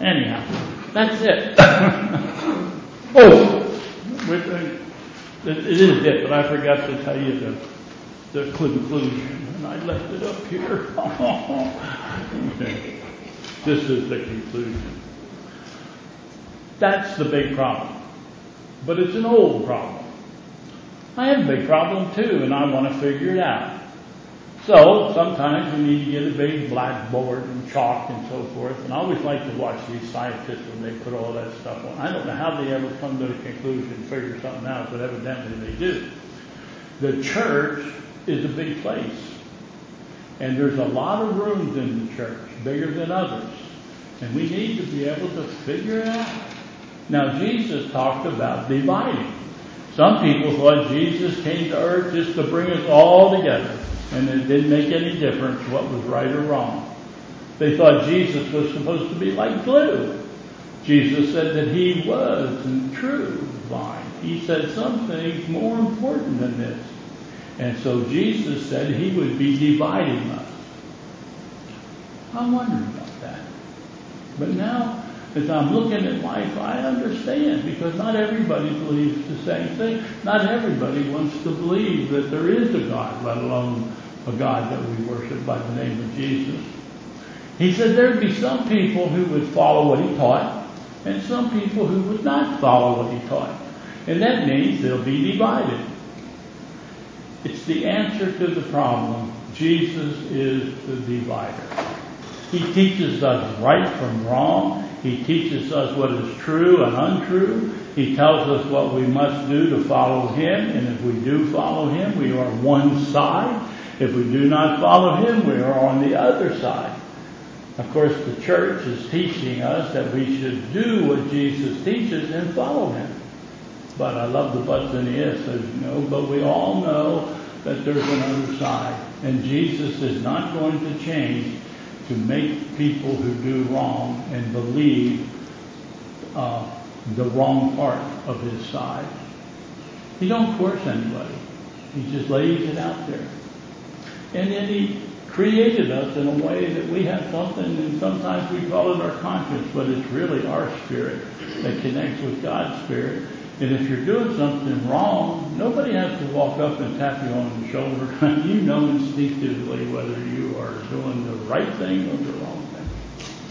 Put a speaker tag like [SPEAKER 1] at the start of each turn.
[SPEAKER 1] Anyhow, that's it. Oh, it is it, but I forgot to tell you the conclusion, and I left it up here. Okay. This is the conclusion. That's the big problem. But it's an old problem. I have a big problem too, and I want to figure it out. So sometimes we need to get a big blackboard and chalk and so forth. And I always like to watch these scientists when they put all that stuff on. I don't know how they ever come to the conclusion and figure something out, but evidently they do. The church is a big place. And there's a lot of rooms in the church, bigger than others. And we need to be able to figure it out. Now, Jesus talked about dividing. Some people thought Jesus came to earth just to bring us all together. And it didn't make any difference what was right or wrong. They thought Jesus was supposed to be like glue. Jesus said that he was the true vine. He said some things more important than this. And so Jesus said he would be dividing us. I wondered about that. But now, as I'm looking at life, I understand, because not everybody believes the same thing. Not everybody wants to believe that there is a God, let alone a God that we worship by the name of Jesus. He said there'd be some people who would follow what he taught, and some people who would not follow what he taught. And that means they'll be divided. It's the answer to the problem. Jesus is the divider. He teaches us right from wrong. He teaches us what is true and untrue. He tells us what we must do to follow him. And if we do follow him, we are on one side. If we do not follow him, we are on the other side. Of course, the church is teaching us that we should do what Jesus teaches and follow him. But I love the buts and the ifs, as you know, but we all know that there's another side. And Jesus is not going to change to make people who do wrong and believe the wrong part of his side. He don't force anybody. He just lays it out there. And then he created us in a way that we have something, and sometimes we call it our conscience, but it's really our spirit that connects with God's spirit. And if you're doing something wrong, nobody has to walk up and tap you on the shoulder. You know instinctively whether you are doing the right thing or the wrong